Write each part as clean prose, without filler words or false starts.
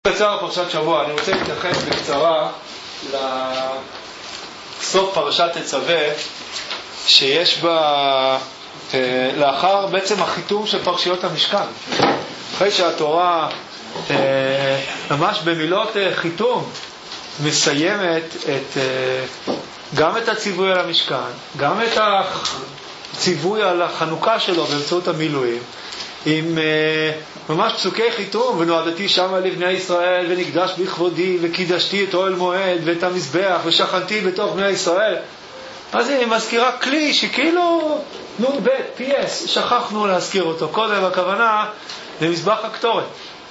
קצר פרשת שבוע, אני רוצה להתייחס בקצרה לסוף פרשת תצווה שיש בה לאחר בעצם החיתום של פרשיות המשכן. אחרי שהתורה ממש במילות חיתום מסיימת גם את הציווי על המשכן, גם את הציווי על החנוכה שלו באמצעות המילואים, עם ממש פסוקי חיתום, ונועדתי שמה לבני ישראל ונקדש בכבודי וקידשתי את אוהל מועד ואת המזבח ושכנתי בתוך בני ישראל. אז היא מזכירה כלי שכאילו נ"ב, PS, שכחנו להזכיר אותו קודם, הכוונה למזבח הקטורת.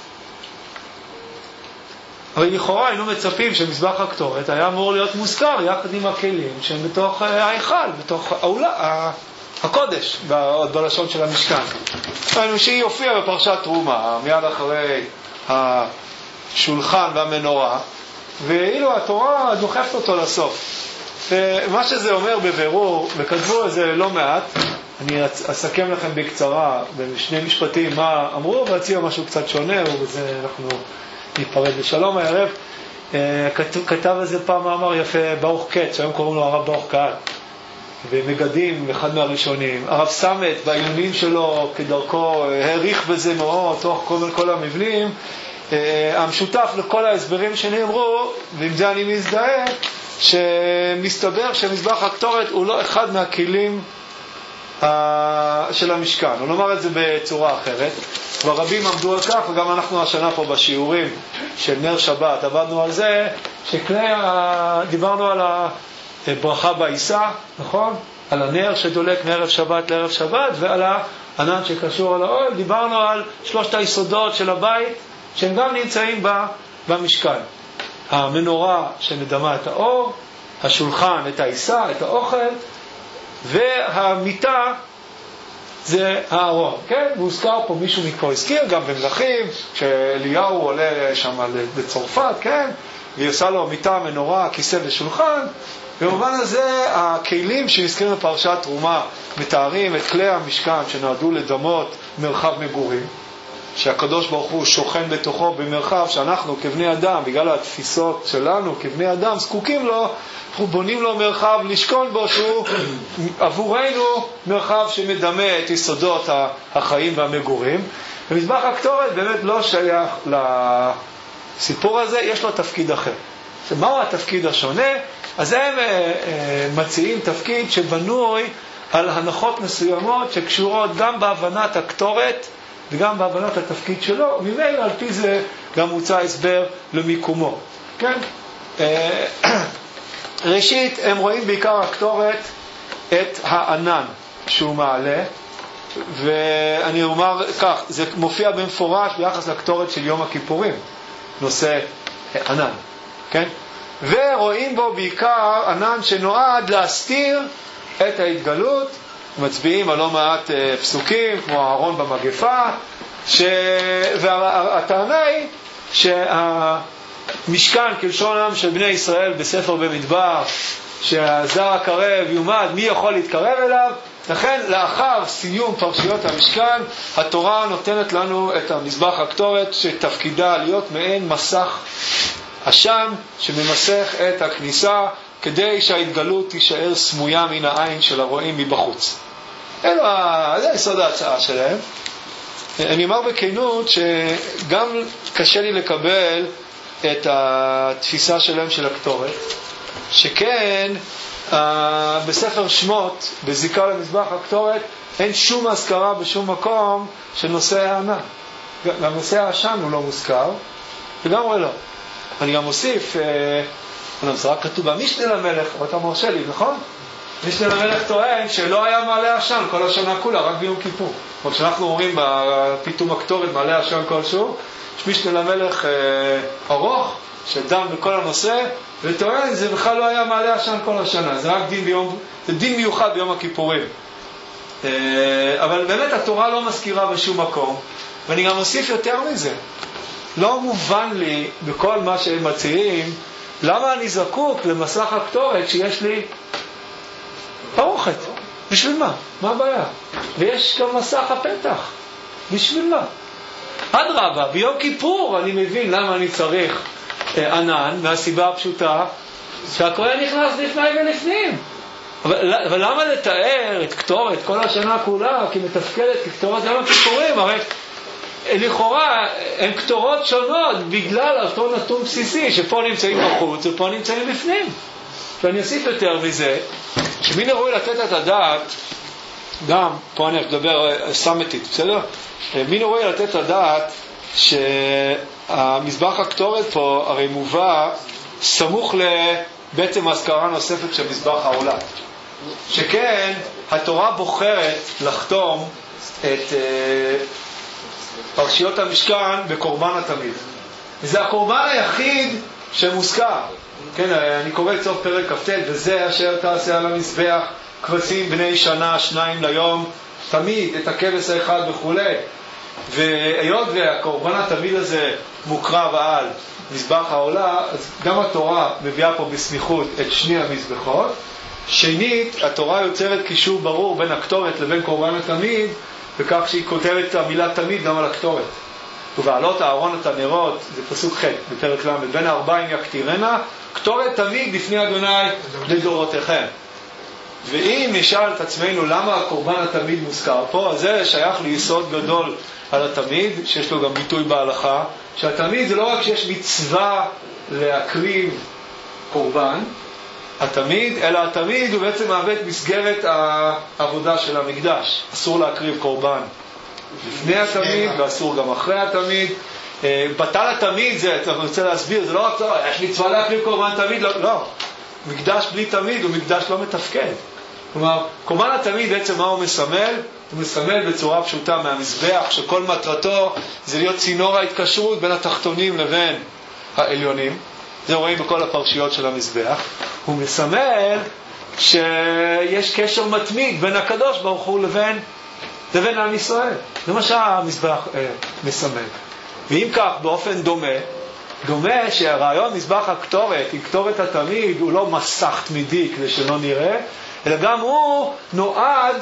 אבל לכאורה היינו מצפים שמזבח הקטורת היה אמור להיות מוזכר יחד עם הכלים שהם בתוך ההיכל, בתוך הקודש, בלשון של המשכן. שהיא הופיעה בפרשת תרומה, מיד אחרי השולחן והמנורה, ואילו התורה דוחפת אותו לסוף. מה שזה אומר בבירור, וכתבו את זה לא מעט, אני אסכם לכם בקצרה, בשני משפטים מה אמרו, ואציע משהו קצת שונה, ובזה אנחנו ניפרד בשלום הערב. כתב איזה פעם מאמר יפה ברוך קט, שהיום קוראים לו הרב ברוך קהל, ומגדים, אחד מהראשונים. הרב סמת בעיונים שלו כדרכו העריך בזה מאוד תוך כל המבנים. המשותף לכל ההסברים שנאמרו, ועם זה אני מזדהה, שמסתבר שמזבח הקטורת הוא לא אחד מהכלים של המשכן. הוא נאמר את זה בצורה אחרת, והרבים עמדו על כך, וגם אנחנו השנה פה בשיעורים של נר שבת עבדנו על זה, דיברנו על ברכה בעיסה, נכון? על הנר שדולק מערב שבת לערב שבת, ועל הענן שקשור על האוהל. דיברנו על שלושת היסודות של הבית שהם גם נמצאים במשכן: המנורה שמדמה את האור, השולחן את העיסה, את האוכל, והמיטה זה הארון. כן? והוזכר פה, מישהו מפה הזכיר גם במלכים, שאליהו עולה שם לצרפת, כן? והיא עושה לו מיטה, מנורה, כיסא ושולחן. במובן הזה הכלים שנזכרים בפרשת תרומה מתארים את כלי המשכן שנועדו לדמות מרחב מגורים, שהקדוש ברוך הוא שוכן בתוכו במרחב שאנחנו כבני אדם, בגלל התפיסות שלנו כבני אדם זקוקים לו, אנחנו בונים לו מרחב לשכון בו, שהוא עבורנו מרחב שמדמה את יסודות החיים והמגורים. ומזבח הקטורת באמת לא שייך לסיפור הזה, יש לו תפקיד אחר. מהו התפקיד השונה? אז הם מציעים תפקיד שבנוי על הנחות מסוימות שקשורות גם בהבנת הקטורת וגם בהבנת התפקיד שלו, וממילא על פי זה גם מוצא הסבר למיקומו. כן? ראשית, הם רואים בעיקר הקטורת את הענן שהוא מעלה, ואני אומר כך, זה מופיע במפורש ביחס לקטורת של יום הכיפורים, נושא ענן. כן? ורואים בו בעיקר ענן שנועד להסתיר את ההתגלות. מצביעים על לא מעט פסוקים כמו אהרון במגפה, והטענה היא שהמשכן כלשונם של בני ישראל בספר במדבר, שהזר הקרב יומד מי יכול להתקרב אליו. לכן לאחר סיום פרשיות המשכן התורה נותנת לנו את המזבח הקטורת שתפקידה להיות מעין מסך עשן שממסך את הכניסה, כדי שההתגלות תישאר סמויה מן העין של הרואים מבחוץ. זה יסוד ההצעה שלהם. אני אומר בכנות שגם קשה לי לקבל את התפיסה שלהם של הקטורת, שכן בספר שמות בזיקה למזבח הקטורת אין שום הזכרה בשום מקום של נושא הענן. גם נושא העשן הוא לא מוזכר, וגם לא. אני גם מוסיף, זה רק כתוב במשנה למלך, ואתה מרשה לי, נכון? משנה למלך טוען שלא היה מעלה עשן כל השנה כולה, רק ביום כיפור. אבל כשאנחנו אומרים בפתאום הקטורת מעלה עשן כלשהו, יש משנה למלך ארוך שדם בכל הנושא, וטוען זה בכלל לא היה מעלה עשן כל השנה, זה רק דין מיוחד ביום הכיפורים. אבל באמת התורה לא מזכירה בשום מקום, ואני גם מוסיף יותר מזה. לא מובן לי בכל מה שהם מציעים, למה אני זקוק למסך הקטורת שיש לי פרוכת? בשביל מה? מה הבעיה? ויש גם מסך הפתח. בשביל מה? אדרבה, ביום כיפור אני מבין למה אני צריך ענן, מהסיבה הפשוטה שהכהן נכנס לפני ולפנים. אבל למה לתאר את קטורת כל השנה כולה כמתפקדת כקטורת יום הכיפורים? הרי לכאורה הן קטורות שונות בגלל אותו נתון בסיסי שפה נמצאים בחוץ ופה נמצאים בפנים. ואני אוסיף יותר מזה, שמן ראוי לתת את הדעת, גם פה אני אדבר סמתית, בסדר? מן ראוי לתת את הדעת שהמזבח הקטורת פה הרי מובא סמוך בעצם ההזכרה נוספת של מזבח העולה, שכן התורה בוחרת לחתום את פרשיות המשכן בקורבן התמיד. וזה הקורבן היחיד שמוזכר. כן, אני קורא את סוף פרק כ"ט, וזה אשר תעשה על המזבח כבשים בני שנה 2 ליום תמיד, את הכבש האחד וכו'. והיות והקורבן התמיד הזה מוקרב על מזבח העולה, אז גם התורה מביאה פה בסמיכות את שני המזבחות. שנית, התורה יוצרת קישור ברור בין הקטורת לבין קורבן התמיד, וכך שהיא כותבת את המילה תמיד גם על הקטורת. ובעלות אהרון את הנרות, זה פסוק ח' בפרק ל', בין הארבעים יקטירנה, קטורת תמיד לפני אדוני לדורותיכם. ואם נשאל את עצמנו למה הקורבן התמיד מוזכר פה, אז זה שייך ליסוד גדול על התמיד, שיש לו גם ביטוי בהלכה, שהתמיד זה לא רק שיש מצווה להקריב קורבן, התמיד, אלא התמיד הוא בעצם מהווה את מסגרת העבודה של המקדש. אסור להקריב קורבן לפני התמיד, ואסור גם אחרי התמיד. בטל התמיד, זה, אני רוצה להסביר, זה לא רק, יש מצווה להקריב קורבן תמיד, לא. מקדש בלי תמיד הוא מקדש לא מתפקד. כלומר, קורבן התמיד בעצם מה הוא מסמל? הוא מסמל בצורה פשוטה מהמזבח, שכל מטרתו זה להיות צינור ההתקשרות בין התחתונים לבין העליונים. זה רואים בכל הפרשיות של המזבח. הוא מסמל שיש קשר מתמיד בין הקדוש ברוך הוא לבין עם ישראל. זה מה שהמזבח מסמל. ואם כך, באופן דומה שהרעיון מזבח הקטורת, עם קטורת התמיד, הוא לא מסך תמידי כדי שלא נראה, אלא גם הוא נועד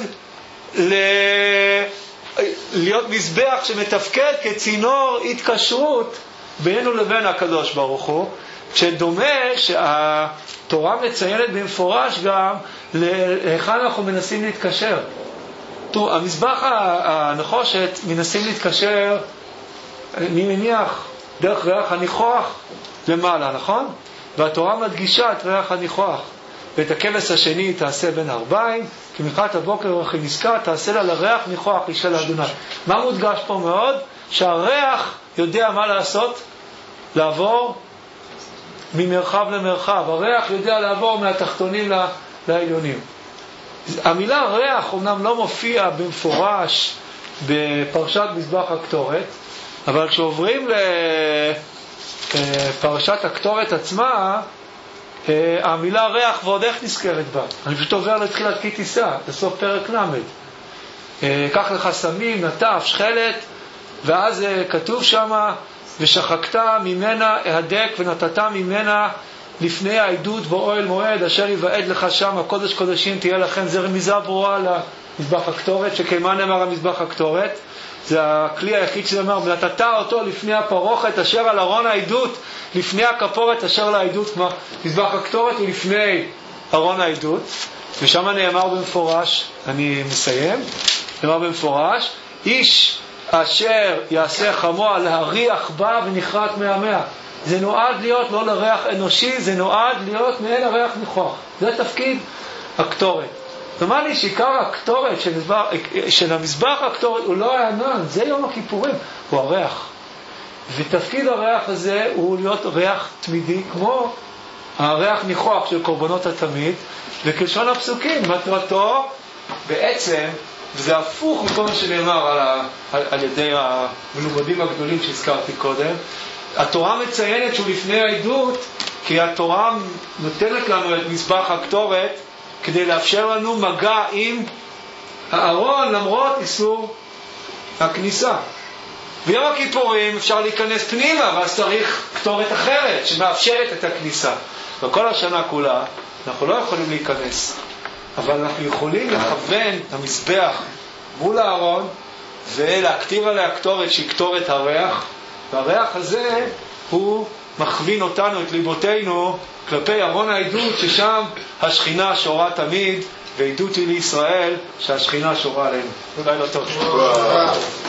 להיות מזבח שמתפקד כצינור התקשרות בינינו לבין הקדוש ברוך הוא, שדומה שהתורה מציינת במפורש גם להיכן אנחנו מנסים להתקשר. המזבח הנחושת מנסים להתקשר, אני מניח, דרך ריח הניחוח למעלה, נכון? והתורה מדגישה את ריח הניחוח. ואת הכבש השני תעשה בין הארבעים, כי מלכת הבוקר וכי נזכר תעשה לה לריח ניחוח אישה לאדוני. מה מודגש פה מאוד? שהריח יודע מה לעשות? לעבור ממרחב למרחב. הריח יודע לעבור מהתחתונים לעליונים. המילה ריח אומנם לא מופיע במפורש בפרשת מזבח הקטורת, אבל כשעוברים לפרשת הקטורת עצמה, המילה ריח ועוד איך נזכרת בה. אני פשוט עובר לתחילת כי תישא, לסוף פרק ל'. קח לך סמים, נטף, שחלת, ואז כתוב שמה, ושחקת ממנה ההדק ונתת ממנה לפני העדות באוהל מועד אשר יבעד לך שם הקודש קודשים תהיה לכם. זה רמיזה ברורה למזבח הקטורת, שכמה נאמר המזבח הקטורת, זה הכלי היחיד שאומר ונתת אותו לפני הפרוכת אשר על ארון העדות, לפני הכפורת אשר לעדות. כלומר מזבח הקטורת הוא לפני ארון העדות, ושם נאמר במפורש, אני מסיים, נאמר במפורש, איש אשר יעשה חמוע להריח בה ונכרת מהמאה. זה נועד להיות לא לריח אנושי, זה נועד להיות מעין הריח ניחוח. זה תפקיד הקטורת. זאת אומרת לי שעיקר הקטורת של המזבח הקטורת הוא לא הענן, זה יום הכיפורים, הוא הריח. ותפקיד הריח הזה הוא להיות ריח תמידי, כמו הריח ניחוח של קורבנות התמיד, וכלשון הפסוקים, מטרתו בעצם, וזה הפוך מכל מה שנאמר על ידי המלומדים הגדולים שהזכרתי קודם, התורה מציינת שהוא לפני העדות, כי התורה נותנת לנו את מזבח הקטורת כדי לאפשר לנו מגע עם הארון למרות איסור הכניסה. ביום הכיפורים אפשר להיכנס פנימה, ואז צריך קטורת אחרת שמאפשרת את הכניסה. וכל השנה כולה אנחנו לא יכולים להיכנס, אבל אנחנו יכולים לכוון המזבח מול הארון ולהקטיר עליה קטורת שהיא קטורת הריח, והריח הזה הוא מכווין אותנו, את ליבותינו, כלפי ארון העדות, ששם השכינה שורה תמיד, ועדות היא לישראל שהשכינה שורה עלינו. אולי לא טוב.